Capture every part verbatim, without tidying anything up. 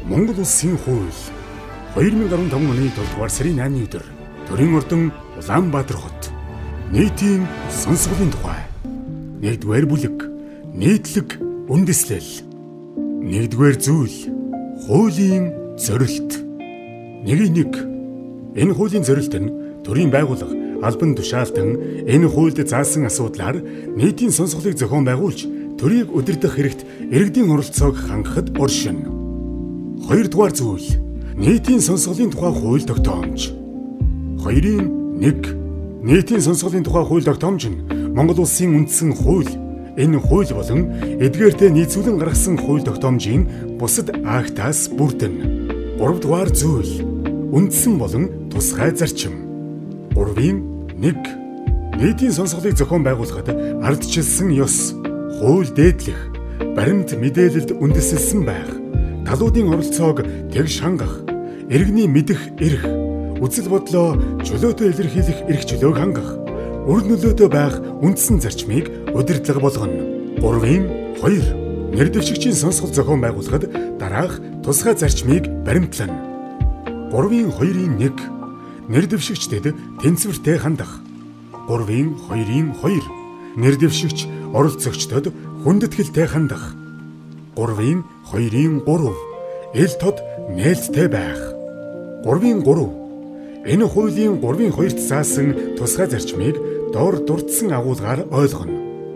Монгол Улсын хууль хоёр мың арван таван оны долдугаар сарын найны өдөр Төрийн ордон Улаанбаатар хот нийтийн сонсголын тухай нэгдүгээр бүлэг нийтлэг үндэслэл нэгдүгээр зүйл хуулийн зорилт нэгэн нэг энэ хуулийн зорилт нь төрийн байгууллага албан тушаалтан энэ хуульд заасан асуудлаар нийтийн сонсголыг зохион байгуулж төрийг удирдах хэрэгт иргэдийн оролцоог хангахад оршино. Хоёрдугаар зүйл нийтийн сонсголын тухай хууль тогтоомж. Хоёрын нэг нийтийн сонсголын тухай хууль тогтоомж нь Монгол Улсын үндсэн хууль. Энэ хууль болон эдгээртээ нийцүүлэн гаргасан хууль тогтоомжийн бусад актаас бүрдэнэ. Гуравдугаар зүйл үндсэн болон тусгай зарчим. Гурвын нэг нийтийн сонсголыг зохион байгуулахад ардчилсан ёс, хууль дээдлэх, баримт мэдээлэлд үндэслэсэн байх, талуудын оролцоог тэгш хангах, иргэний мэдэх эрх, үзэл бодлоо чөлөөтэй илэрхийлэх эрх чөлөөг хангах, үр нөлөөтэй байх үндсэн зарчмыг удирдлага болгоно. Гурвын хоёр нэр дэвшигчийн сонсгол зохион байгуулахад дараах тусгай зарчмыг баримтлана. Гурвын хоёрын нэг нэр дэвшигчдэд тэнцвэртэй хандах. Гурвын хоёрын хоёр нэр дэвшигч оролцогчдод хүндэтгэлтэй хандах. Гурвын хоёрын гурав эл тод нээлттэй байх. Гурвын гурав энэ хуулийн гурвын хоёрт заасан тусгай зарчмыг доор дурдсан агуулгаар ойлгоно.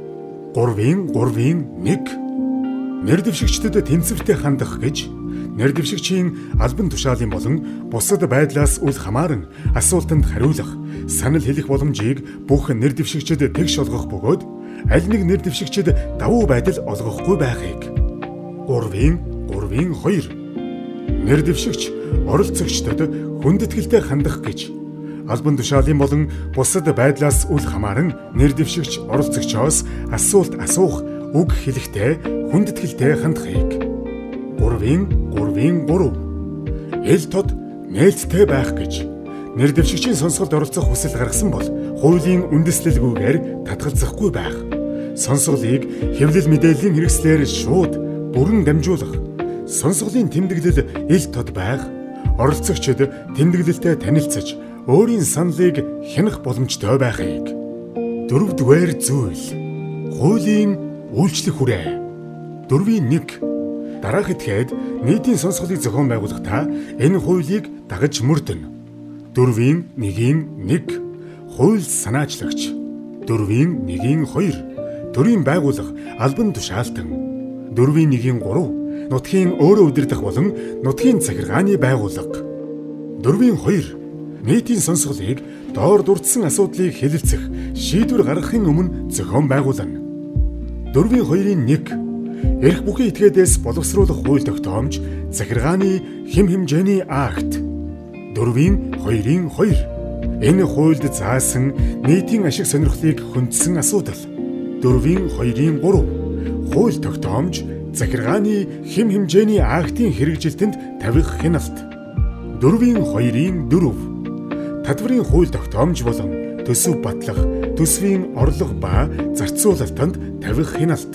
Гурвын гурвын нэг нэр дэвшигчдэд тэнцвэртэй хандах гэж нэр дэвшигчийн албан тушаалын болон бусад байдлаас үл хамааран асуултанд хариулах, санал хэлэх боломжийг бүх нэр дэвшигчид тэгш олгох бөгөөд аль нэг нэр дэвшигчид давуу байдал олгохгүй байхыг. Гурвын гурвын хоёр нэр дэвшигч оролцогчдод хүндэтгэлтэй хандах гэж албан тушаалын болон бусад байдлаас үл хамааран нэр дэвшигч оролцогчоос асуулт асуух, үг хэлэхдээ хүндэтгэлтэй хандахыг. Гурвын гурвын гурав эл тод нээлттэй байх гэж нэр дэвшигчийн сонсголд оролцох хүсэл гаргасан бол хуулийн үндэслэлгүйгээр татгалзахгүй байх. Сонсголыг хэвлэл мэдээллийн хэрэгслээр шууд бүрэн дамжуулах. Сонсголын тэмдэглэл эл тод байх. Оролцогчид тэмдэглэлтэй танилцаж өөрийн саналыг хянах боломжтой байхыг. Дөрөвдүгээр зүйл хуулийн үйлчлэх хүрээ. Дөрвийн нэг дараах этгээд нийтийн сонсголыг зохион байгуулахдаа энэ хуулийг дагаж мөрдөнө. Дөрвийн нэгийн нэг хууль санаачлагч. Дөрвийн нэгийн хоёр төрийн байгууллага албан тушаалтан. Дөрвийн нэгийн гурав нутгийн өөрөө удирдах болон нутгийн захиргааны байгууллага. Дөрвийн хоёр нийтийн сонсголыг доор дурдсан асуудлыг хэлэлцэх, шийдвэр гаргахын өмнө зохион байгуулна. Дөрвийн хоёрын нэг эрх бүхий этгээдээс боловсруулах хууль тогтоомж, захиргааны хэм хэмжээний акт. Дөрвийн хоёрын хоёр энэ хуульд заасан нийтийн ашиг сонирхлыг хөндсөн асуудал. Дөрвийн хоёрын гурав хууль тогтоомж, захиргааны хэм хэмжээний актын хэрэгжилтэнд тавих хяналт. Дөрвийн хоёрын дөрөв татварын хууль тогтоомж болон төсөв батлах, төсвийн орлого ба зарцуулалтанд тавих хяналт.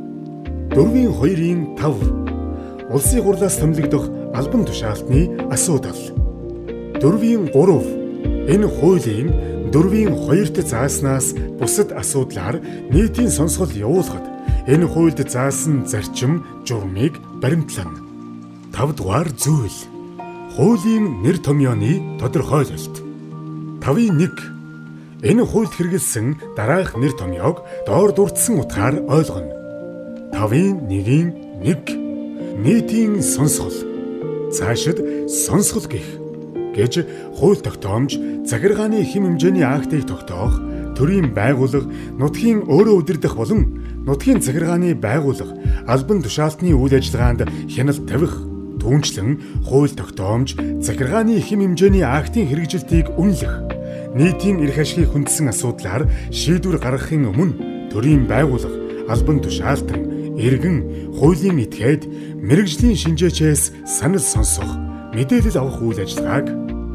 Дөрвийн хоёрын тав улсын хурлаас томилогдох албан тушаалтны асуудал. Дөрвийн гурав энэ хуулийн дөрвийн хоёрт зааснаас бусад асуудлаар нийтийн сонсгол явуулахад энэ хуульд заасан зарчим журмыг баримтлана. Тавдугаар зүйл хуулийн нэр томьёоны тодорхойлолт. Тавын нэг энэ хуульд хэрэгэлсэн дараах нэр томьёог доор дурдсан утгаар ойлгоно. Тавын нэгийн нэг нийтийн сонсгол. Цаашид сонсгол гэх гэж хууль тогтоомж, захиргааны хэм хэмжээний актыг тогтоох, төрийн байгууллага нутгийн өөрөө удирдах болон нутгийн захиргааны байгууллага албан тушаалтны үйл ажиллагаанд хяналт тавих, түүнчлэн хууль тогтоомж, захиргааны хэм хэмжээний актын хэрэгжилтийг үнэлэх, нийтийн эрх ашигыг хүндсэн асуудлаар шийдвэр гаргахын өмнө төрийн байгууллага албан тушаалтан, иргэн, хуулийн этгээд, мэргэжлийн шинжээчээс санал сонсох, мэдээлэл авах үйл ажиллагааг.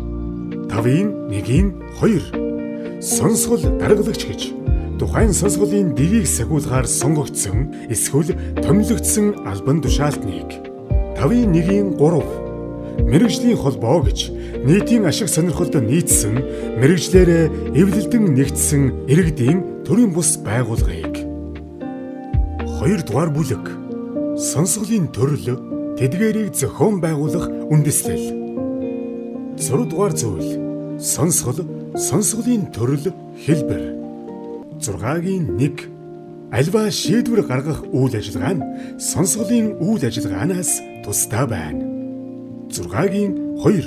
Тавын нэгийн хоёр сонсгол даргалагч гэж тухайн сонсголын дэрийг сахиулахаар сонгогдсон эсвэл томилогдсон албан тушаалтныг. тавын нэгийн гурав мэргэжлийн холбоо гэж нийтийн ашиг сонирхолд нийцсэн мэргэжлээрээ эвлэлдэн нэгдсэн иргэдийн төрийн бус байгууллагыг. Хоёрдугаар бүлэг сонсголын төрөл тэдгээрийг зохион байгуулах үндэслэл. Зургаадугаар зүйл сонсгол сонсголын төрөл хэлбэр. зургагийн нэг альва шийдвэр гаргах үйл ажиллагаа нь сонсголын үйл ажиллагаанаас тусдаа байна. зургагийн хоёр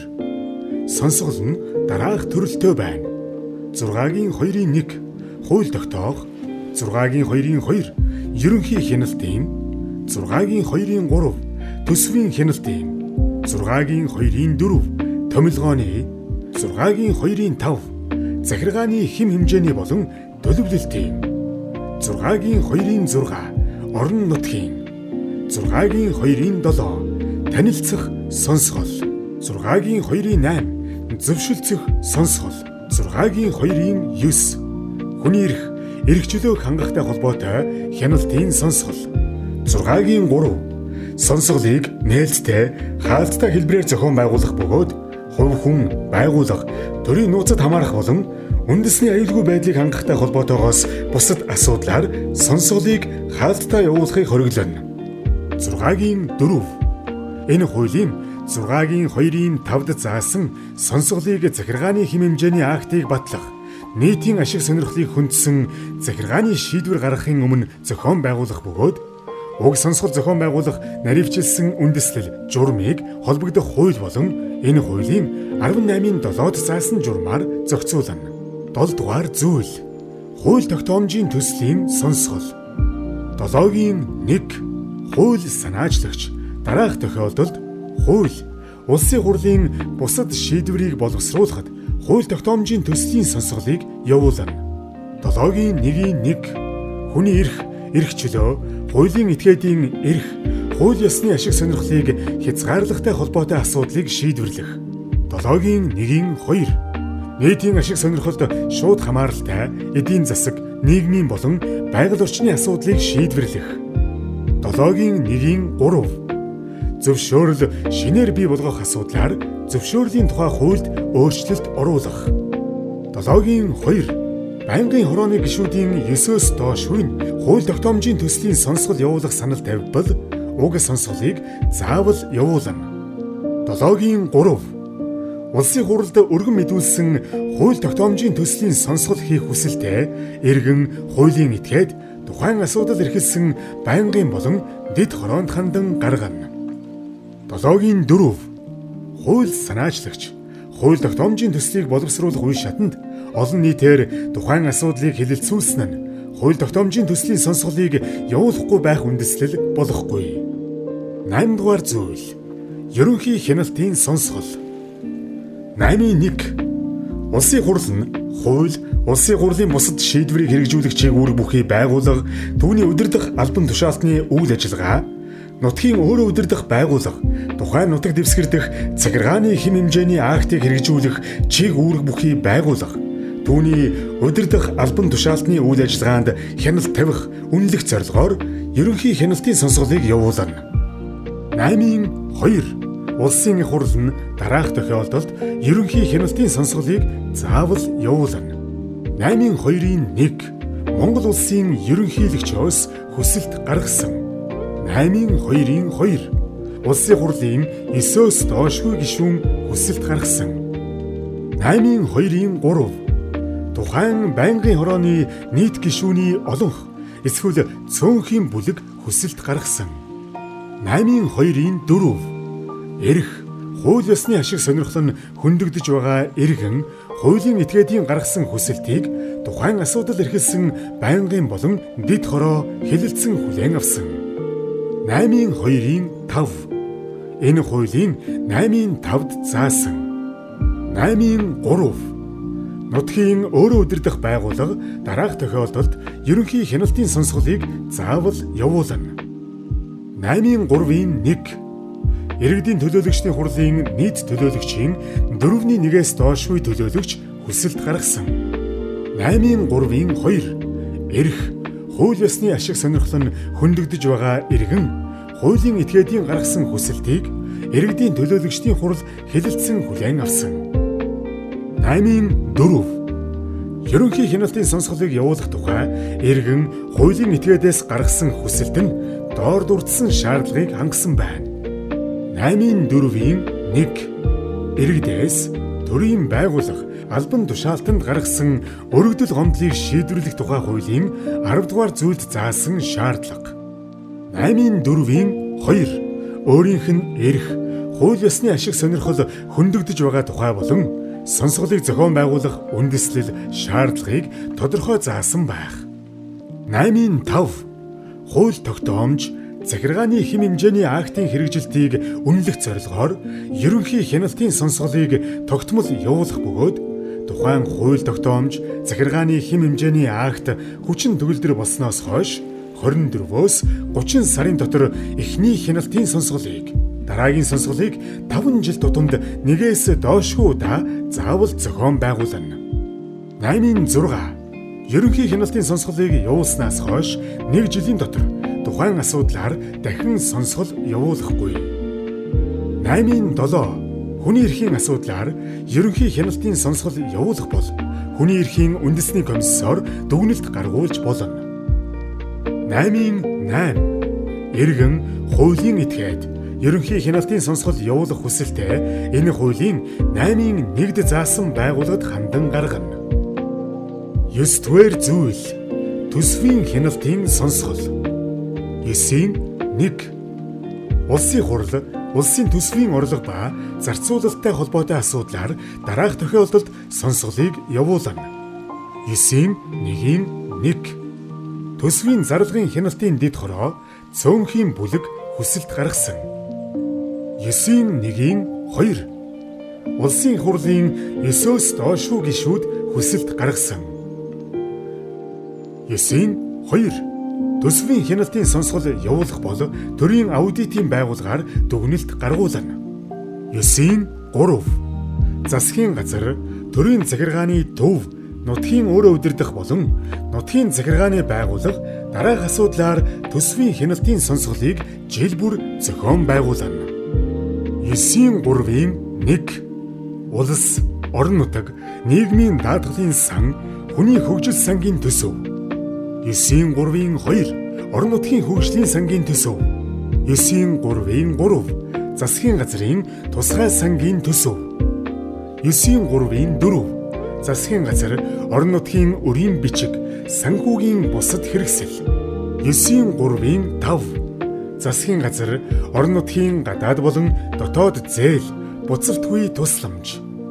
сонсгол нь дараах төрөлтэй байна. зургагийн хоёрын нэг хууль тогтоох, зургагийн хоёрын хоёр ерөнхий хяналтын, зургагийн хоёрын гурав төсвийн хяналтын, зургагийн хоёрын дөрөв томилгооны, зургагийн хоёрын тав захиргааны хэм хэмжээний болон төлөвлөлтийн, зургагийн хоёрын зурга орон нутгийн, зургагийн хоёрын долоо танилцах сонсгол, зургагийн хоёрын найм зөвшөлдсөх сонсгол, зургагийн хоёрын ёс хүний эрх, эрх чөлөөг хангахтай холбоотой хяналтын сонсгол, зургагийн гурав сонсголыг нээлттэй хаалттай хэлбэрээр зохион байгуулах бөгөөд хувь хүн, байгууллага, төрийн нууцад хамаарах болон үндэсний аюулгүй байдлыг хангахтай холбоотойгоос бусад асуудлаар сонсголыг хаалттай явуулахыг хориглоно. зургагийн дөрөв энэ хуулийн зургагийн хоёрын тавд заасан сонсголыг захиргааны хэм хэмжээний актыг батлах, нийтийн ашиг сонирхлыг хүндсэн захиргааны шийдвэр гаргахын өмнө зохион байгуулах бөгөөд уг сонсгол зохион байгуулах наривчилсан үндэслэл журмыг холбогдох хууль болон энэ хуулийн арван наймын долоод заасан журмаар зохицуулна. долдугаар зүйл хууль тогтоомжийн төслийн сонсгол. долоогийн нэг хууль санаачлагч дараах тохиолдолд хууль улсын хурлын бусад шийдвэрийг боловсруулахад хууль тогтоомжийн төслийн сонсголыг явуулна. долоогийн нэгийн нэг хүний эрх, эрх чөлөө, хуулийн этгээдийн эрх, хууль ёсны ашиг сонирхлыг хязгаарлагатай холбоотой асуудлыг шийдвэрлэх. долоогийн нэгийн хоёр нийтийн ашиг сонирхолд шууд хамааралтай эдийн засаг, нийгмийн болон байгаль орчны асуудлыг шийдвэрлэх. долоогийн нэгийн гурав зөвшөөрөл шинээр бий болгох асуудлаар зөвшөөрлийн тухай хуульд өөрчлөлт оруулах. долоогийн хоёр байнгын хорооны гишүүдийн ёсоос доошгүй хууль тогтоомжийн төслийн сонсгол явуулах санал тавьбал уг сонсголыг заавал явуулна. долоогийн гурав улсын хурлд өргөн мэдүүлсэн хууль тогтоомжийн төслийн сонсгол хийх хүсэлтэй иргэн хуулийн этгээд тухайн асуудал эрхэлсэн байнгын болон дэд хороонд хандан гаргана. долоогийн дөрөв хууль санаачлагч хууль тогтоомжийн төслийг боловсруулах үе шатанд олон нийтээр тухайн асуудлыг хэлэлцүүлсэн нь хууль тогтоомжийн төслийн сонсголыг явуулахгүй байх үндэслэл болохгүй. найман дугаар зүйл ерөнхий хяналтын сонсгол. наймын нэг улсын хурл нь хууль, улсын хурлын бусад шийдвэрийг хэрэгжүүлэх чиглэл бүхий байгууллага, түүний удирдах албан тушаалтны үйл ажиллагаа, нутгийн өөрөө удирдах байгууллага, тухайн нутаг дэвсгэрдэх захиргааны хэм хэмжээний актыг хэрэгжүүлэх чиг үүрэг бүхий байгууллага, түүний удирдах албан тушаалтны үйл ажиллагаанд хяналт тавих үнэлэх зорилгоор ерөнхий хяналтын сонсголыг явуулна. наймын хоёр улсын их хурл нь дараах тохиолдолд ерөнхий хяналтын сонсголыг заавал явуулна. наймын хоёрын нэг Монгол улсын ерөнхийлөгчөөс хүсэлт гаргасан. наймын хоёрын хоёр улсын хурлын эсөөс доошгүй гишүүн хүсэлт гаргасан. наймын хоёрын гурав тухайн байнгын хорооны нийт гишүүний олонх эсвэл цөөнхийн бүлэг хүсэлт гаргасан. наймын хоёрын дөрөв эрх, хууль ёсны ашиг сонирхол нь хөндөгдөж байгаа иргэн хуулийн этгээдийн гаргасан хүсэлтийг тухайн асуудал эрхэлсэн байнгын болон дэд хороо хэлэлцэн хүлээн авсан. наймын хоёрын тав энэ хуулийн наймын тавд заасан. наймын гурав нутгийн өөрөө удирдах байгууллага дараах тохиолдолд ерөнхий хяналтын сонсголыг заавал явуулна. наймын гуравын нэг иргэдийн төлөөлөгчдийн хурлын нийт төлөөлөгчийн дөрөвний нэгээс доошгүй төлөөлөгч хүсэлт гаргасан. наймын гуравын хоёр эрх, хууль ёсны ашиг сонирхол нь хөндөгдөж байгаа иргэн хуулийн этгээдийн гаргасан хүсэлтийг иргэдийн төлөөлөгчдийн хурал хэлэлцсэн хүлээн авсан. наймын дөрөв. Ерөнхий хяналтын сонсголыг явуулах тухай иргэн хуулийн этгээдээс гаргасан хүсэлт нь доор дурдсан шаардлагыг хангасан байна. наймын дөрвийн нэг. Иргэдээс төрийн байгууллага албан тушаалтанд гаргасан өргөдөл гомдлыг шийдвэрлэх тухай хуулийн арав дугаар зүйлд заасан шаардлага. наймын дөрвийн хоёр. Өөрийнх нь эрх, хууль ёсны ашиг сонирхол хөндөгдөж байгаа тухай болон сонсголыг зохион байгуулах үндэслэл шаардлагыг тодорхой заасан байх. наймын тав. Хууль тогтоомж захиргааны хэм хэмжээний актын хэрэгжилтийг үнэлэх зорилгоор ерөнхий хяналтын сонсголыг тогтмол явуулах бөгөөд тухайн хууль тогтоомж захиргааны хэм хэмжээний акт хүчин төгөлдөр болсноос хойш хорин дөрвөөс гучин сарын дотор эхний хяналтын сонсголыг, дараагийн сонсголыг таван жил тутамд нэгээс доошгүй удаа заавал зохион байгуулна. наймын зурга. Ерөнхий хяналтын сонсголыг явуулснаас хойш нэг жилийн дотор тухайн асуудлаар дахин сонсгол явуулахгүй. наймын долоо. Хүний эрхийн асуудлаар ерөнхий хяналтын сонсгол явуулах бол хүний эрхийн үндэсний комиссоор дүгнэлт гаргуулж болно. наймын найм. Иргэн хуулийн этгээд ерөнхий хяналтын сонсгол явуулах хүсэлтээ энэ хуулийн наймын нэгд заасан байгууллагад хандан гаргана. ёсдугаар зүйл. Төсвийн хяналтын сонсгол. ёсийн нэг. Улсын хурал улсын төсвийн орлого ба зарцуулалттай холбоотой асуудлаар дараах тохиолдолд сонсголыг явуулна. ёсийн нэгийн нэг. Төсвийн зарлагын хяналтын дэд хороо цөөнхийн бүлэг хүсэлт гаргасан. ёсийн нэгийн хоёр. Улсын хурлын ёсоос доошгүй гишүүд хүсэлт гаргасан. ёсийн хоёр. Төсвийн хяналтын сонсгол явуулах бол төрийн аудитын байгууллагаар дүгнэлт гаргуулна. ёсийн гурав. Засгийн газар төрийн захиргааны төв нутгийн өөрөө удирдах болон нутгийн захиргааны байгууллага дараах асуудлаар төсвийн хяналтын сонсголыг жил бүр зохион байгуулна. ёсийн гурвын нэг. Улс, орон нутаг, нийгмийн даатгалын сан, хүний хөгжил сангийн төсөв. ёсийн гурвын хоёр. Орон нутгийн хөгжлийн сангийн төсөв. ёсийн гурвын гурав. Засгийн газрын тусгай сангийн төсөв. ёсийн гурвын дөрөв. Засгийн газар орон нутгийн өрийн бичиг, санхүүгийн бусад хэрэгсэл. ёсийн гурвын тав. Засгийн газар орон нутгийн гадаад болон дотоод зээл, буцалтгүй тусламж.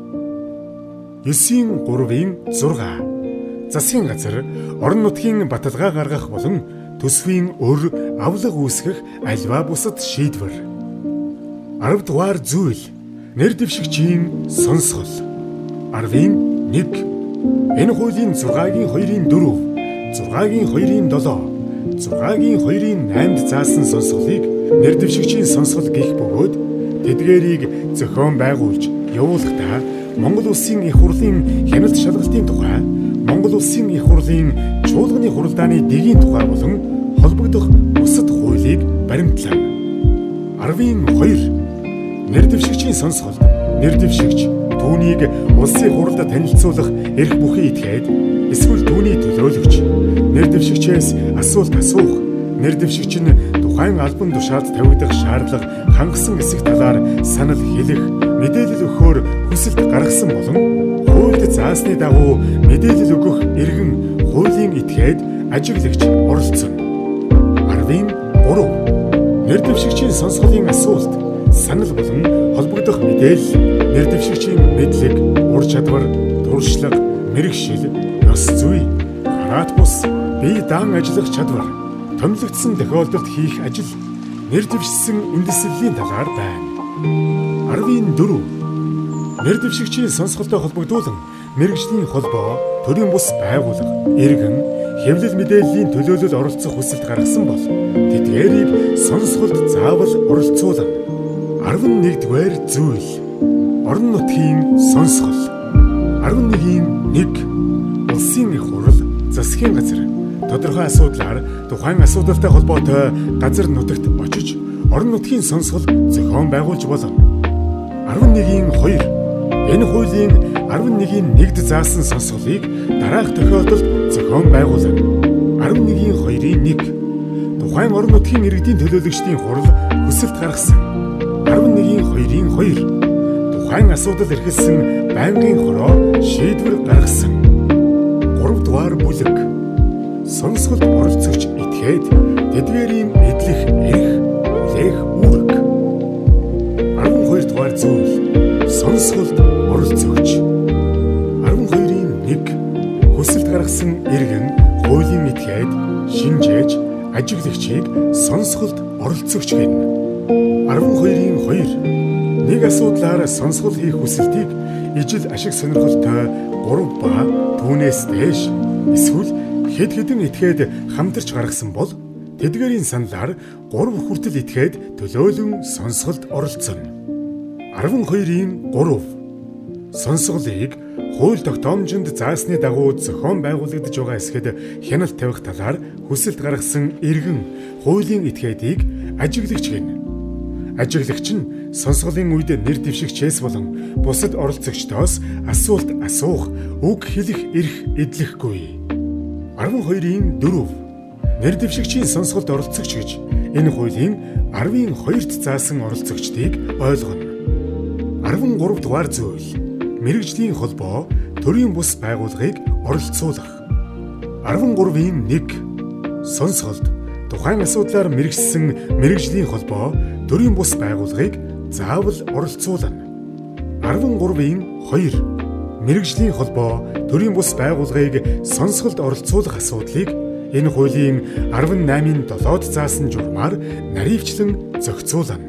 ёсийн гурвын зурга. Засгийн газар орон нутгийн баталгаа гаргах болон төсвийн өр авлага үүсгэх альва бусад шийдвэр. арав дугаар зүйл. Нэр дэвшигчийн сонсгол. арвын нэг. Энэ хуулийн зургагийн хоёрын дөрөв, зургагийн хоёрын долоо, зургагийн хоёрын наймд заасан сонсголыг нэр дэвшигчийн сонсгол гэх бөгөөд тэдгээрийг зохион байгуулж явуулахдаа Монгол Улсын их хурлын хяналт шалгалтын тухай, Монгол Улсын их хурлын чуулганы хуралдааны дэгийн тухай болон холбогдох бусад хуулийг баримтлана. арвын хоёр. Нэр дэвшигчийн сонсгол. Нэр дэвшигч түүнийг улсын хуралд танилцуулах эрх бүхий этгээд эсвэл түүний төлөөлөгч, нэр дэвшигчээс асуулт асуух, нэр дэвшигч нь тухайн албан тушаалд тавигдах шаардлага хангасан эсэх талаар санал хэлэх, мэдээлэл өгөхөөр хүсэлт гаргасан болон хуульд заасны дагуу мэдээлэл өгөх иргэн хуулийн этгээд ажиглагч оролцсон. арвын гурав. Нэр дэвшигчийн сонсголын асуулт, санал болон холбогдох мэдээлэл, нэр дэвшигчийн мэдлэг, ур чадвар, туршлага, мэрэгшил, ёс зүй, хараат бус, бие даан ажиллах чадвар, томилогдсон тохиолдолд хийх ажил, нэр дэвшсэн үндэслэлийн талаар байна. арвын дөрөв. Нэр дэвшигчийн сонсголтой холбогдуулан мэрэгжлийн холбоо, төрийн бус байгууллага, иргэн хэвлэл мэдээллийн төлөөлөл оролцох хүсэлт гаргасан бол тэдгээрийг сонсголд заавал оролцуулна. арван нэгдүгээр зүйл. Орон нутгийн сонсгол. арван нэгin нэг. Улсын их хурал, засгийн газар тодорхой асуудлаар тухайн асуудалтай холбоотой газар нутагт очиж орон нутгийн сонсгол зохион байгуулж болно. арван нэгний хоёр энэ хуулийн арван нэгний нэгд заасан сонсголыг дараах тохиолдолд зохион байгуулна. арван нэгний хоёрын нэг тухайн орон нутгийн иргэдийн төлөөлөгчдийн хурал хүсэлт гаргасан. арван нэгний хоёрын хоёр тухайн асуудал эрхэлсэн байнгын хороо шийдвэр гаргасан. гурав дугаар бүлэг сонсголт оролцогч этгээд тэдгээрийн эдлэх эрх хүлээх үүрэг. арван хоёр дугаар зүйл сонсголт оролцогч. арван хоёрын нэг хүсэлт гаргасан иргэн хуулийн этгээд шинжээж ажиглагчийг сонсголт оролцогч гэнэ. арван хоёрын хоёр нэг асуудлаар сонсгол хийх хүсэлтийг ижил ашиг сонирхолтой гурав ба түүнээс дээш эсвэл хэд хэдэн этгээд хамтарч гаргасан бол тэдгээрийн саналаар гурав хүртэл этгээд төлөөлөн сонсголт оролцоно. арван хоёрын гурав сонсголыг хууль тогтоомжинд заасны дагуу зохион байгуулагдаж байгаа эсгэд хяналт тавих талаар хүсэлт гаргасан иргэн хуулийн этгээдийг ажиглагч гэнэ. Ажиглагч нь сонсголын үед нэр дэвшигчээс болон бусад оролцогчдоос асуулт асуух, үг хэлэх эрх эдлэхгүй. арван хоёрын дөрөв нэр дэвшигчийн сонсголд оролцогч гэж энэ хуулийн арван хоёрт заасан оролцогчдыг ойлгоно. арван гурав дугаар зүйл мэргэжлийн холбоо төрийн бус байгууллагыг оролцуулах. арван гуравын нэг сонсголд тухайн асуудлаар мэргэжсэн мэргэжлийн холбоо төрийн бус байгууллагыг заавал оролцуулна. арван гуравын хоёр мэргэжлийн холбоо төрийн бус байгууллагыг сонсголд оролцуулах асуудлыг энэ хуулийн арван намын долоод заасан журмаар наривчлан зохицуулна.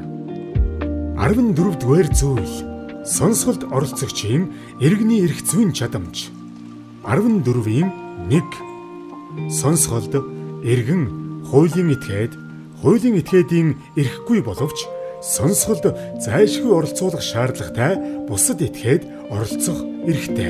арван дөрөв дугаар зүйл сонсголд оролцогчийн иргэний эрх зүйн чадамж. арван дөрвийн нэг сонсголд иргэн хуулийн этгээд хуулийн этгээдийн эрхгүй боловч сонсголд зайлшгүй оролцуулах шаардлагатай бусад этгээд оролцох эрхтэй.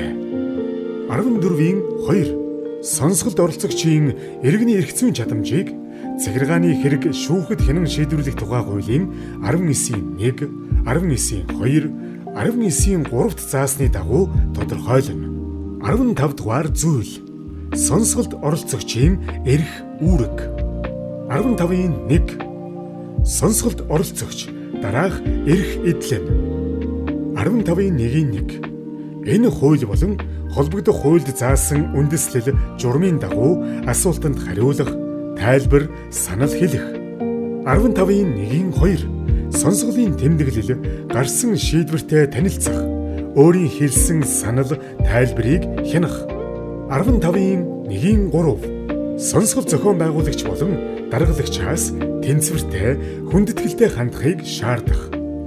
арван дөрвийн хоёр сонсголд оролцогчийн иргэний эрх зүйн чадамжийг захиргааны хэрэг шүүхэд хянан шийдвэрлэх тухай хуулийн арван девийн нэг, арван девийн хоёр, арван девийн гуравт заасны дагуу тодорхойлно. арван тав дугаар зүйл сонсголд оролцогчийн эрх үүрэг. арван тавын нэг сонсголд оролцогч дараах эрх эдлэнэ. арван тавын нэгний нэг энэ хууль болон холбогдох хуульд заасан үндэслэл журмын дагуу асуултанд хариулах, тайлбар, санал хэлэх. арван тавын нэгний хоёр сонсголын тэмдэглэл гарсан шийдвэртэй танилцах, өөрийн хэлсэн санал, тайлбарыг хянах. арван тавын нэгний гурав сонсгол зохион байгуулагч болон даргалагчаас тэнцвэртэй, хүндэтгэлтэй хандахыг шаардах.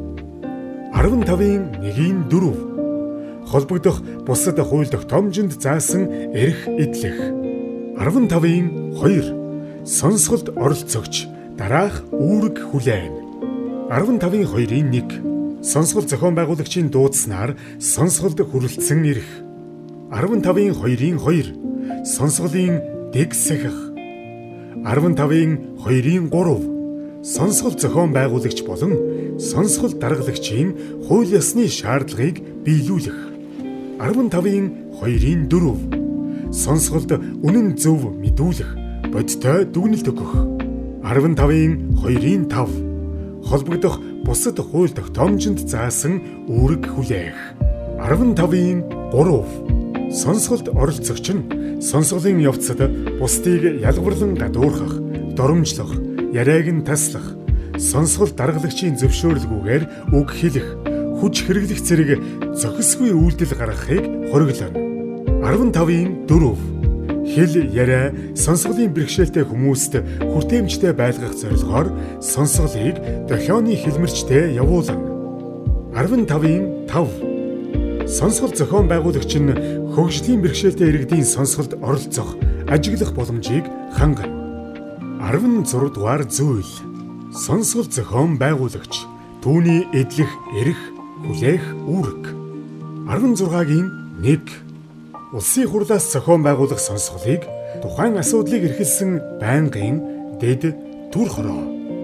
арван тавын нэгний дөрөв холбогдох бусад хууль тогтоомжинд заасан эрх эдлэх. арван тавын хоёр сонсголд оролцогч дараах үүрэг хүлээн. арван тавын хоёрын нэг сонсгол зохион байгуулагчийн дуудснаар сонсголд хүрэлцсэн эрх. арван тавын хоёрын хоёр сонсголын дэг сахих. арван тавын хоёрын гурав сонсгол зохион байгуулагч болон сонсгол даргалагчийн хууль ёсны шаардлагыг биелүүлэх. арван тавын хоёрын дөрөв сонсголд үнэн зөв мэдүүлэх, бодтой дүгнэлт өгөх. арван тавын хоёрын тав холбогдох бусад хууль тогтоомжинд заасан үүрэг хүлээх. арван тавын гурав сонсголд оролцогч нь сонсголын явцад бусдыг ялгарлан гадуурхах, доромжлох, яриаг нь таслах, сонсгол даргалагчийн зөвшөөрлгүйгээр үг хэлэх, хүч хэрэглэх зэрэг зохисгүй үйлдэл гаргахыг хориглоно. арван тавын дөрөв хэл яриа сонсголын бэрхшээлтэй хүмүүст хүртээмжтэй байлгах зорилгоор сонсголыг дохионы хэлмэрчтэй явуулна. арван тавын тав сонсгол зохион байгуулагч нь хөгжлийн бэрхшээлтэй иргэдийн сонсголд оролцох, ажиглах боломжийг хангана. арван зурав дугаар зүйл сонсгол зохион байгуулагч түүний эдлэх эрх хүлээх үүрэг. арван зургагийн нэг улсын хурлаас зохион байгуулах сонсголыг тухайн асуудлыг эрхэлсэн байнгын дэд түр хороо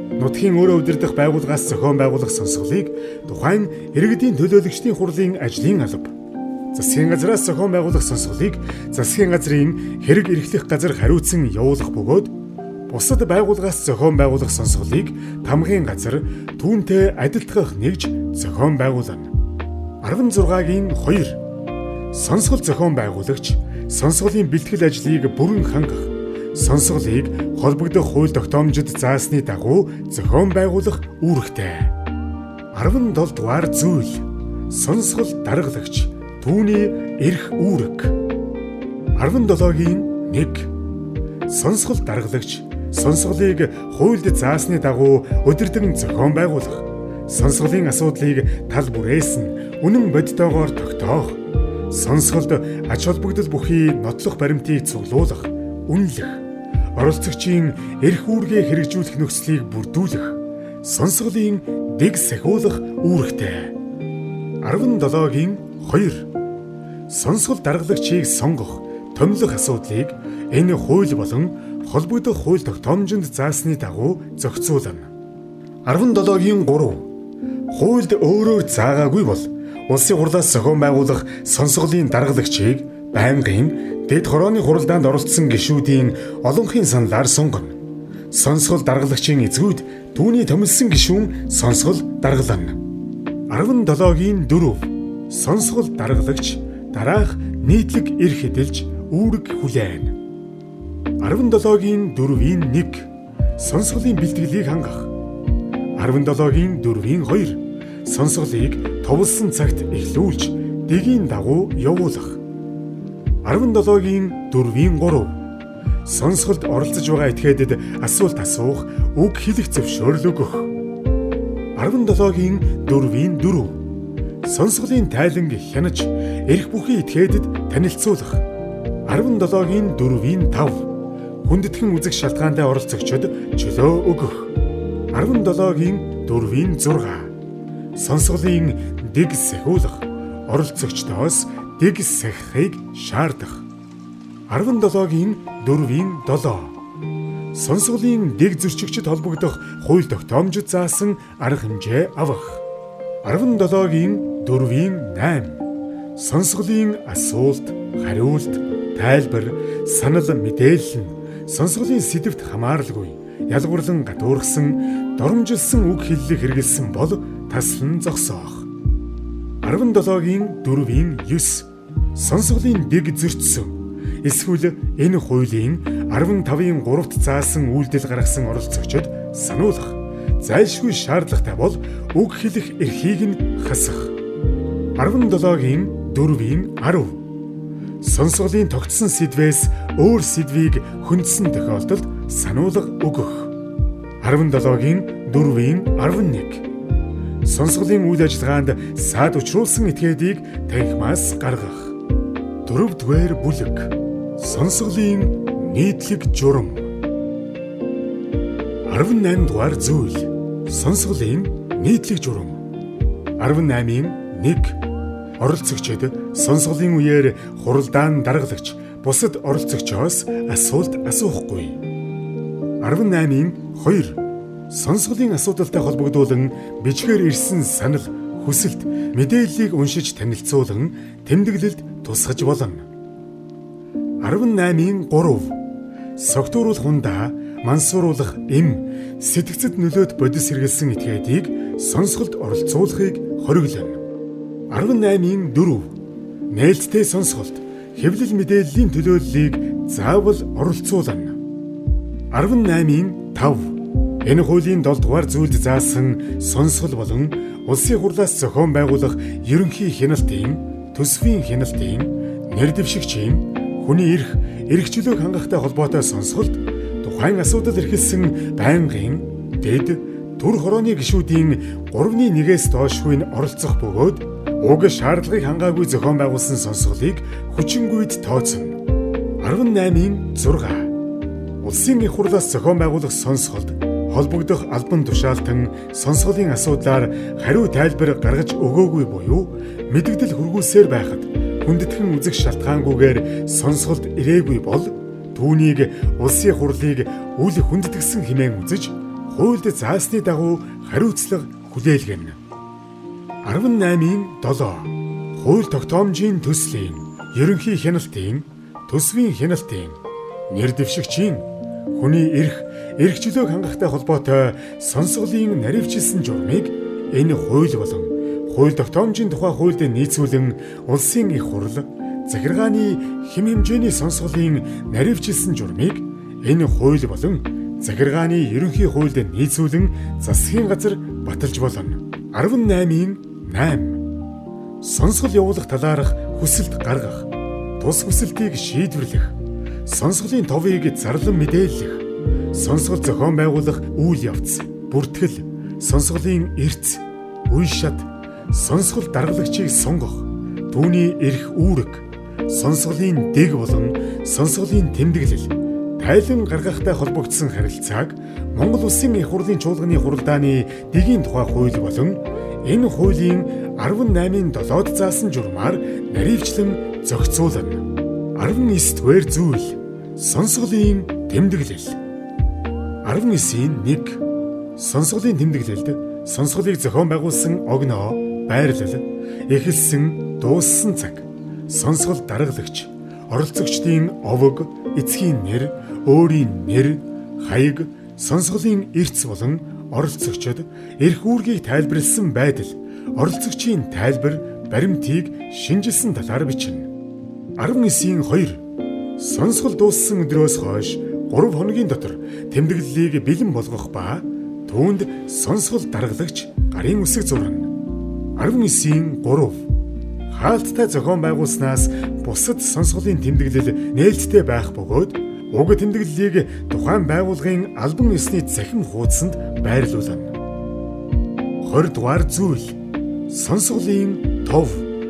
Нутгийн өөрөө удирдах байгууллагаас зохион байгуулах сонсголыг тухайн иргэдийн төлөөлөгчдийн хурлын ажлын алба, засгийн газраас зохион байгуулах сонсголыг засгийн газрын хэрэг эрхлэх газар хариуцсан явуулах бөгөөд бусад байгууллагаас зохион байгуулах сонсголыг тамгын газар түүнтэй адилтгах нэгж зохион байгуулна. арван зургагийн хоёр Сонсгол зохион байгуулагч сонсголын бэлтгэл ажлыг бүрэн хангах, сонсголыг холбогдох хууль тогтоомжид заасны дагуу зохион байгуулах үүрэгтэй. арван долоо дугаар зүйл сонсгол даргалагч түүний эрх үүрэг. арван долоогийн нэг Сонсгол даргалагч сонсголыг хуульд заасны дагуу удирдан зохион байгуулах, сонсголын асуудлыг тал бүрээс нь үнэн бодитоогоор тогтоох, сонсголд ач холбогдол бүхий нотлох баримтыг цуглуулах, үнэлэх, оролцогчийн эрх үүргээ хэрэгжүүлэх нөхцөлийг бүрдүүлэх, сонсголын дэг сахиулах үүрэгтэй. арван долоогийн хоёр Сонсгол даргалагчийг сонгох, томилох асуудлыг энэ хууль болон холбогдох хууль тогтоомжинд заасны дагуу зохицуулна. арван долоогийн гурав Хуульд өөрөөр заагаагүй бол улсын хурлаас зохион байгуулах сонсголын даргалагчийг байнгын дэд хорооны хуралдаанд оролцсон гишүүдийн олонхын саналаар сонгоно. Сонсгол даргалагчийн эзгүүд түүний томилсон гишүүн сонсгол даргалана. арван долоогийн дөрөв Сонсгол даргалагч дараах нийтлэг эрх эдэлж үүрэг хүлээнэ. арван долоогийн дөрвийн нэг Сонсголын бэлтгэлийг хангах. арван долоогийн дөрвийн хоёр Сонсголыг товлсон цагт эхлүүлж дэгийн дагуу явуулах. арван долоогийн дөрвийн гурав Сонсголд оролцож байгаа этгээдэд асуулт асуух, үг хэлэх зөвшөөрөл өгөх. арван долоогийн дөрвийн дөрөв Сонсголын тайланг хянаж эрх бүхий этгээдэд танилцуулах. арван долоогийн дөрвийн тав Хүндэтгэн үзэх шалтгаантай оролцогчид чөлөө өгөх. арван долоогийн дөрвийн зурга Сонсголын дэг сахиулах, оролцогчдоос дэг сахихыг шаардах. арван долоогийн дөрвийн долоо Сонсголын дэг зөрчигчд холбогдох хууль тогтоомжид заасан арга хэмжээ авах. арван долоогийн дөрвийн найм Сонсголын асуулт, хариулт, тайлбар, санал мэдээлэл нь сонсголын сэдэвт хамааралгүй ялгуурлан гадуурхсан, доромжилсан үг хэллэг хэрэгэлсэн бол таслан зогсоох. арван долоогийн дөрвийн ёс Сонсголын дэг зөрчсөн эсвэл энэ хуулийн арван тавын гуравт заасан үйлдэл гаргасан оролцогчид сануулах, зайлшгүй шаардлагатай бол үг хэлэх эрхийг нь хасах. арван долоогийн дөрвийн арав Сонсголын тогтсон сэдвээс өөр сэдвийг хүндсэн тохиолдолд сануулга өгөх. арван долоогийн дөрвийн арван нэг Сонсголын үйл ажиллагаанд саад учруулсан этгээдийг танхимаас гаргах. дөрөвдүгээр бүлэг Сонсголын нийтлэг журам. арван найм дугаар зүйл Сонсголын нийтлэг журам. арван наймын нэг Оролцогчид сонсголын үеэр хуралдаан даргалагч бусад оролцогчоос асуулт асуухгүй. арван наймын хоёр Сонсголын асуудалтай холбогдуулан бичгээр ирсэн санал, хүсэлт, мэдээллийг уншиж танилцуулан тэмдэглэлд тусгаж болно. арван наймын гурав Согтууруулах хундаа мансууруулах эм, сэтгцэд нөлөөт бодис хэрэгэлсэн этгээдийг сонсголд оролцуулахыг хориглоно. арван наймын дөрөв Нээлттэй сонсголт хэвлэл мэдээллийн төлөөллийг заавал оролцуулна. арван наймын тав Энэ хуулийн долоо дугаар зүйлд заасан сонсгол болон улсын хурлаас зохион байгуулах ерөнхий хяналтын, төсвийн хяналтын, нэр дэвшигчийн, хүний эрх, эрх чөлөөг хангахтай холбоотой сонсголд тухайн асуудал эрхэлсэн байнгын, дэд, түр хорооны гишүүдийн гуравны нэгээс доошгүй нь оролцох бөгөөд уг шаардлагыг хангаагүй зохион байгуулсан сонсголыг хүчингүйд тооцно. арван наймын зурга Улсын их хурлаас зохион байгуулах сонсголд холбогдох албан тушаалтан сонсголын асуудлаар хариу тайлбар гаргаж өгөөгүй буюу мэдэгдэл хүргүүлсээр байхад хүндэтгэн үзэх шалтгаангүйгээр сонсголд ирээгүй бол түүнийг улсын хурлыг үл хүндэтгсэн хэмээн үзэж хуульд заасны дагуу хариуцлага хүлээлгэнэ. арван наймын долоо хууль тогтоомжийн төслийн ерөнхий хяналтын төсвийн хяналтын нэр дэвшигчийн хүний эрх эрх чөлөөг хангахтай холбоотой сонсголын наривчилсан журмыг энэ хууль болон хууль тогтоомжийн тухай хуульд нийцүүлэн улсын их хурл захиргааны хэм хэмжээний сонсголын наривчилсан журмыг энэ хууль болон захиргааны ерөнхий хуульд нийцүүлэн засгийн газар баталж болно. арван наймын найман сонсгол явуулах талаарх хүсэлт гаргах, тус хүсэлтийг шийдвэрлэх, сонсголын товыг зарлан мэдээлэх, сонсгол зохион байгуулах үйл явц, бүртгэл, сонсголын эрц, үе шат, сонсгол даргалагчийг сонгох, түүний эрх үүрэг, сонсголын дэг болон сонсголын тэмдэглэл, тайлан гаргахтай холбогдсон харилцааг Монгол Улсын их хурлын чуулганы хуралдааны дэгийн тухай хууль болон энэ хуулийн арван наймын долоод заасан журмаар наривчлан зохицуулна. арван нисдүгээр зүйл сонсголын тэмдэглэл. арван нисийн нэг сонсголын тэмдэглэлд сонсголыг зохион байгуулсан огноо, байрлал, эхэлсэн, дууссан цаг, сонсгол даргалагч, оролцогчдын овог, эцгийн нэр, өөрийн нэр, хаяг, сонсголын эрц болон оролцогчид эрх үүргийг тайлбарлсан байдал, оролцогчийн тайлбар, баримтыг шинжилсэн талаар бичнэ. арван нисийн хоёр сонсгол дууссан өдрөөс хойш гурав хоногийн дотор тэмдэглэлийг бэлэн болгох ба түүнд сонсгол даргалагч гарын үсэг зурна. арван нисийн гурав хаалттай зохион байгуулснаас бусад сонсголын тэмдэглэл нээлттэй байх бөгөөд уг тэмдэглэлийг тухайн байгууллагын албан ёсны захим хуудсанд байрлуулна. двадцать дугаар зүйл сонсголын тов.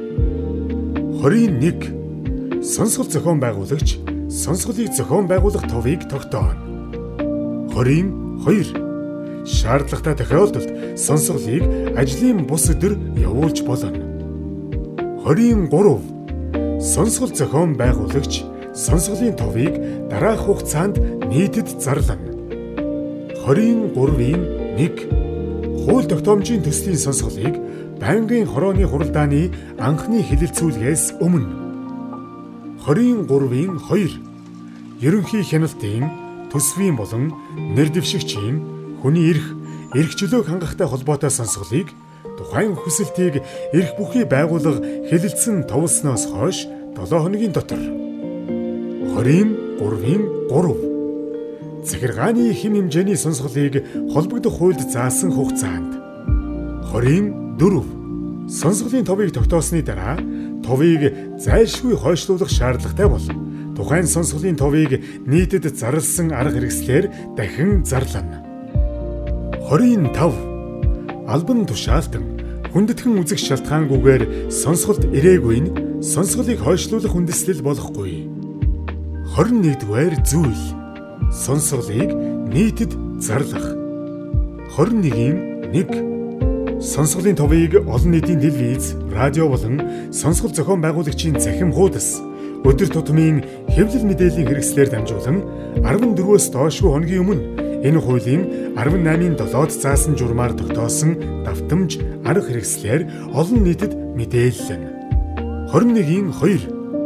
двадцать и нэг сонсгол зохион байгуулагч сонсголыг зохион байгуулах товыг тогтооно. двадцать и хоёр шаардлагатай тохиолдолд сонсголыг ажлын бус өдөр явуулж болно. двадцать и гурав сонсгол зохион байгуулагч сонсголын товыг дараах хугацаанд нийтэд зарлана. двадцать и гурав нэг хууль тогтоомжийн төслийн сонсголыг байнгын хорооны хуралдааны анхны хэлэлцүүлгээс өмнө. двадцать и гурав хоёр ерөнхий хяналтын төсвийн болон нэр дэвшигчийн хүний эрх эрх чөлөөг хангахтай холбоотой сонсголыг тухайн хүсэлтийг эрх бүхий байгууллага хэлэлцэн товлсноос хойш долоо хоногийн дотор. двадцать и гурав гурав захиргааны хэм хэмжээний сонсголыг холбогдох хуульд заасан хугацаанд. двадцать и дөрөв сонсголын товыг тогтоосны дараа товыг зайлшгүй хойшлуулах шаардлагатай бол тухайн сонсголын товыг нийтэд зарласан арга хэрэгслээр дахин зарлана. двадцать и тав албан тушаалтан хүндэтгэн үзэх шалтгаангүйгээр сонсголт ирээгүй нь сонсголыг хойшлуулах үндэслэл болохгүй. двадцать и нэгдүгээр зүйл сонсголыг нийтэд зарлах. двадцать и нэг сонсголын товыг олон нийтийн телевиз, радио болон сонсгол зохион байгуулагчийн захим хуудас өдөр тутмын хэвлэл мэдээллийн хэрэгслээр дамжуулан арван дөрвөөс доошгүй хоногийн өмнө энэ хуулийн арван наймын долоод заасан журмаар тогтоосон давтамж арга хэрэгслээр олон нийтэд мэдээллэн. двадцать и хоёр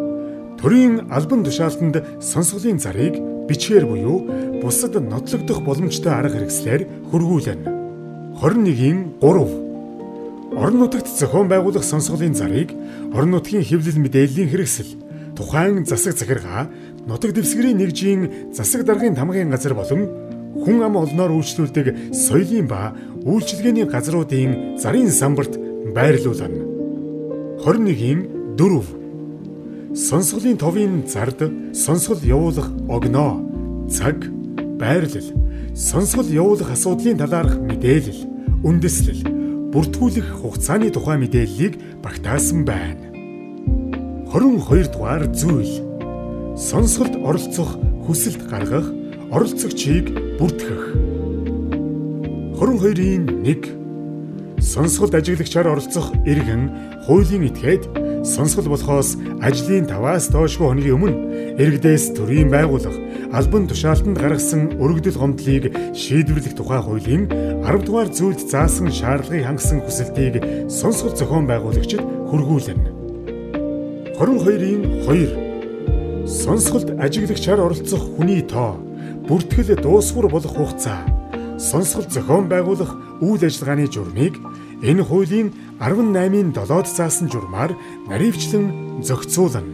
төрийн албан тушаалтанд сонсголын зарыг бичгээр буюу бусад нотлогдох боломжтой арга хэрэгслээр хөрвүүлнэ. двадцать и гурав орон нутагт зохион байгуулах сонсголын зарыг орон нутгийн хэвлэл мэдээллийн хэрэгсэл, тухайн засаг захиргаа, нутаг дэвсгэрийн нэгжийн засаг даргын тамгын газар болон хүн ам олноор үйлчлүүлдэг соёлын ба үйлчилгээний газруудын зарын самбарт байрлуулна. двадцать и дөрөв сонсголын товын зард сонсгол явуулах огноо, цаг, байрлал, сонсгол явуулах асуудлын талаарх мэдээлэл, үндэслэл, бүртгүүлэх хугацааны тухай мэдээллийг багтаасан байна. двадцать и хоёр дугаар зүйл сонсголд оролцох хүсэлт гаргах, оролцогчийг бүртгэх. двадцать и хоёр нэг сонсголд ажиглагчаар оролцох иргэн хуулийн этгээд сонсгол болохоос ажлын таваас доошгүй хоногийн өмнө иргэдээс төрийн байгууллага албан тушаалтанд гаргасан өргөдөл гомдлыг шийдвэрлэх тухай хуулийн арав дугаар зүйлд заасан шаардлагыг хангасан хүсэлтийг сонсгол зохион байгуулагчид хүргүүлнэ. хорин хоёрын хоёр сонсголд ажиглагчаар оролцох хүний тоо, бүртгэл дуусвар болох хугацаа, сонсгол зохион байгуулах үйл ажиллагааны журмыг энэ хуулийн арав наймын долоод заасан журмаар наривчлан зохицуулна.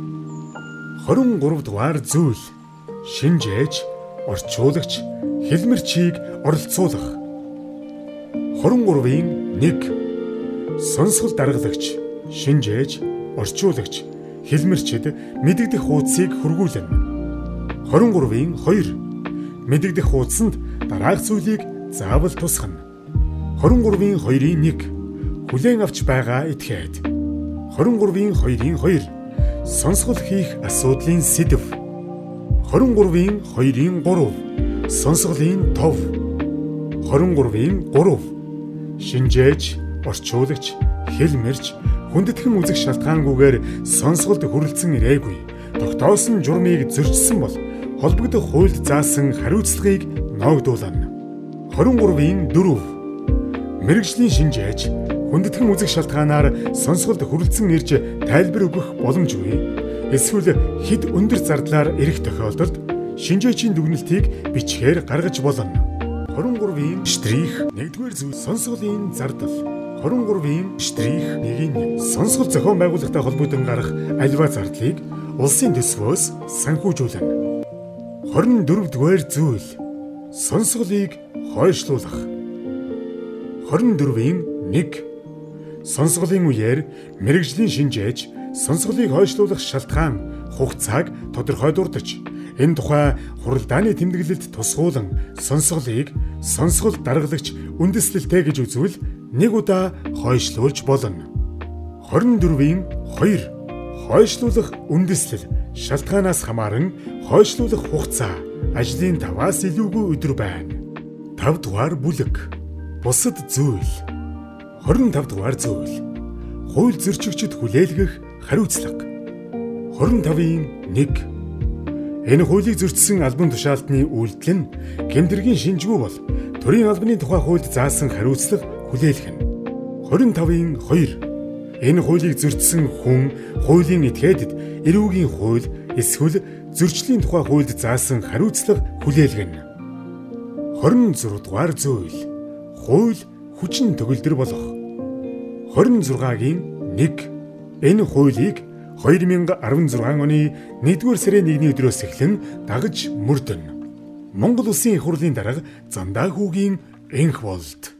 хорин гурав дугаар зүйл шинжээж, орчуулагч, хэлмэрчийг оролцуулах. хорин гурвын нэг сонсгол даргалагч, шинжээж, орчуулагч, хэлмэрчид мэдэгдэх хуудсыг хүргүүлнэ. хорин гурвын хоёр мэдэгдэх хуудсанд дараах зүйлийг заавал тусгана. хорин гурвын хоёрын нэг хүлээн авч байгаа этгээд. хорин гурвын хоёрын хоёр сонсгол хийх асуудлын сэдэв. хорин гурвын хоёрын гурав сонсголын тов. хорин гурвын гурав шинжээж, орчуулагч, хэлмэрч, хүндэтгэн үзэх шалтгаангүйгээр сонсголд хүрэлцэн ирээгүй тогтоосон журмыг зөрчсөн бол холбогдох хуульд заасан хариуцлагыг ноогдуулна. хорин гурвын дөрөв мэргэжлийн шинжээж, хүндэтгэн үзэх шалтгаанаар сонсголд хүрэлцэн ирж тайлбар өгөх боломжгүй эсвэл хэд өндөр зардлаар ирэх тохиолдолд шинжээчийн дүгнэлтийг бичгээр гаргаж болно. хорин гурвын штрих нэгдүгээр зүйл сонсголын зардал. хорин гурвын штрих нэгin сонсгол зохион байгуулалттай холбогдсон гарах аливаа зардлыг улсын төсвөөс санхүүжүүлнэ. хорин дөрөвдүгээр зүйл сонсголыг хойшлуулах. хорин дөрвийн нэг сонсголын үеэр мэргэжлийн шинжээж, сонсголыг хойшлуулах шалтгаан, хугацааг тодорхой дурдж, энэ тухай хуралдааны тэмдэглэлд тусгуулан сонсголыг сонсгол даргалагч үндэслэлтэй гэж үзвэл нэг удаа хойшлуулж болно. хорин дөрвийн хоёр хойшлуулах үндэслэл шалтгаанаас хамааран хойшлуулах хугацаа ажлын таваас илүүгүй өдөр байна. тав дугаар бүлэг бусад зүйл. хорин тав дугаар зүйл хууль зөрчигчд хүлээлгэх хариуцлага. хорин тавын нэг энэ хуулийг зөрчсөн албан тушаалтны үйлдэл нь гэмтэргийн шинжгүй бол төрийн албаны тухай хуульд заасан хариуцлага хүлээлгэнэ. хорин тавын хоёр энэ хуулийг зөрчсөн хүн хуулийн этгээдэд эрүүгийн хууль эсвэл зөрчлийн тухай хуульд заасан хариуцлага хүлээлгэнэ. хорин зурав дугаар зүйл хууль хүчин төгөлдөр болох. хорин зургагийн нэг энэ хуулийг хоёр мянга арван зургаан оны нэгдүгээр сарын нэгний өдрөөс эхлэн дагаж мөрдөнө. Монгол Улсын их хурлын дарга Зандаа хүүгийн энх болд.